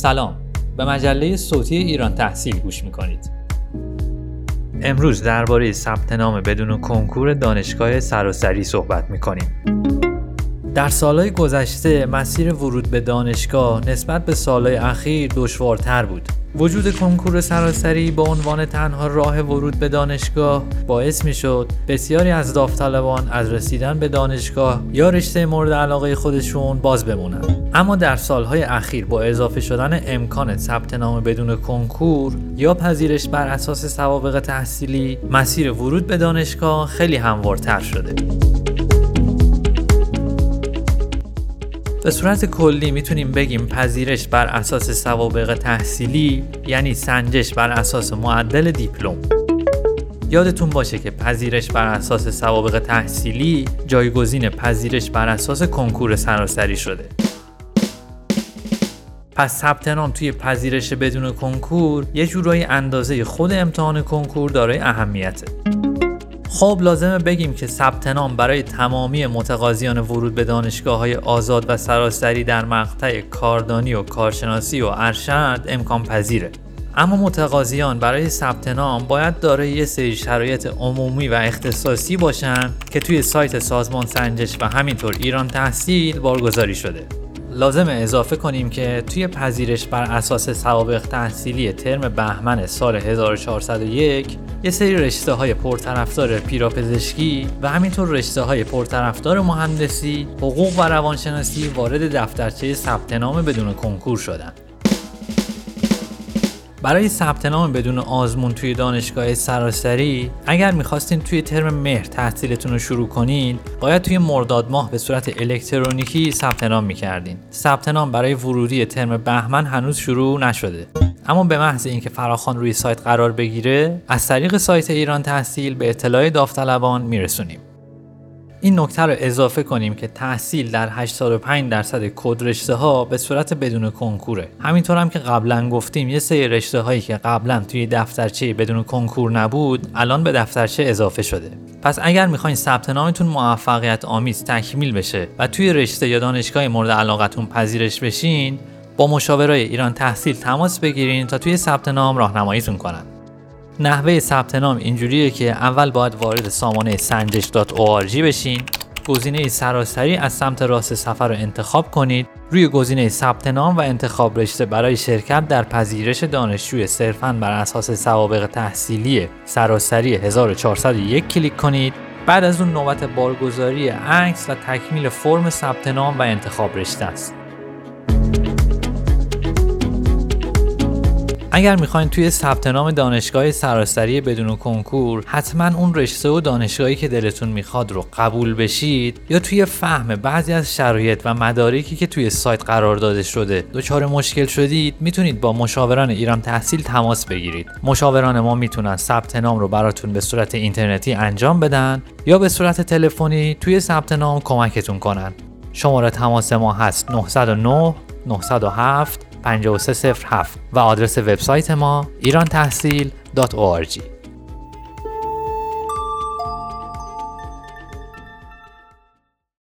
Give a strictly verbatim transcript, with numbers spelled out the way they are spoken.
سلام، به مجله صوتی ایران تحصیل گوش میکنید. امروز درباره ثبت نام بدون کنکور دانشگاه سراسری صحبت میکنیم. در سالهای گذشته مسیر ورود به دانشگاه نسبت به سالهای اخیر دشوارتر بود. وجود کنکور سراسری به عنوان تنها راه ورود به دانشگاه باعث می شد بسیاری از داوطلبان از رسیدن به دانشگاه یا رشته مورد علاقه خودشون باز بمونند. اما در سالهای اخیر با اضافه شدن امکان ثبت نام بدون کنکور یا پذیرش بر اساس سوابق تحصیلی، مسیر ورود به دانشگاه خیلی هموارتر شده. به صورت کلی میتونیم بگیم پذیرش بر اساس سوابق تحصیلی یعنی سنجش بر اساس معدل دیپلم. یادتون باشه که پذیرش بر اساس سوابق تحصیلی جایگزین پذیرش بر اساس کنکور سراسری شده. پس ثبت نام توی پذیرش بدون کنکور یه جورایی اندازه خود امتحان کنکور دارای اهمیته. خب لازمه بگیم که ثبت نام برای تمامی متقاضیان ورود به دانشگاه‌های آزاد و سراسری در مقطع کاردانی و کارشناسی و ارشد امکان پذیره. اما متقاضیان برای ثبت نام باید دارای یه سری شرایط عمومی و اختصاصی باشن که توی سایت سازمان سنجش و همینطور ایران تحصیل بارگذاری شده. لازمه اضافه کنیم که توی پذیرش بر اساس سوابق تحصیلی ترم بهمن سال هزار و چهارصد و یک یه سری رشته‌های پرطرفدار پیراپزشکی و همینطور رشته‌های پرطرفدار مهندسی، حقوق و روانشناسی وارد دفترچه ثبت نام بدون کنکور شدن. برای ثبت نام بدون آزمون توی دانشگاه سراسری اگر می‌خواستین توی ترم مهر تحصیلتون رو شروع کنین، باید توی مرداد ماه به صورت الکترونیکی ثبت نام می‌کردین. ثبت نام برای ورودی ترم بهمن هنوز شروع نشده. اما به محض اینکه فراخوان روی سایت قرار بگیره، از طریق سایت ایران تحصیل به اطلاع داوطلبان میرسونیم. این نکته رو اضافه کنیم که تحصیل در هشتاد و پنج درصد کد رشته ها به صورت بدون کنکوره. همینطور هم که قبلا گفتیم یه سری رشته هایی که قبلا توی دفترچه بدون کنکور نبود الان به دفترچه اضافه شده. پس اگر میخواین ثبت نامتون موفقیت آمیز تکمیل بشه و توی رشته یا دانشگاه مورد علاقتون پذیرش بشین، با مشاورای ایران تحصیل تماس بگیرین تا توی ثبت نام راهنماییتون کنن. نحوه ثبت نام اینجوریه که اول باید وارد سامانه سنجش دات او آر جی بشین، گزینه سراسری از سمت راست صفحه رو انتخاب کنید، روی گزینه ثبت نام و انتخاب رشته برای شرکت در پذیرش دانشجوی صرفاً بر اساس سوابق تحصیلی سراسری هزار و چهارصد و یک کلیک کنید. بعد از اون نوبت بارگذاری عکس و تکمیل فرم ثبت نام و انتخاب رشته است. اگر میخواین توی ثبت نام دانشگاه سراسری بدون کنکور حتما اون رشته و دانشگاهی که دلتون میخواد رو قبول بشید یا توی فهم بعضی از شرایط و مدارکی که توی سایت قرار داده شده دچار مشکل شدید، میتونید با مشاوران ایران تحصیل تماس بگیرید. مشاوران ما میتونن ثبت نام رو براتون به صورت اینترنتی انجام بدن یا به صورت تلفنی توی ثبت نام کمکتون کنن. شماره تماس ما هست نه صفر نه نه صفر هفت پنج سه صفر هفت و آدرس وبسایت ما ایران تحصیل دات او آر جی.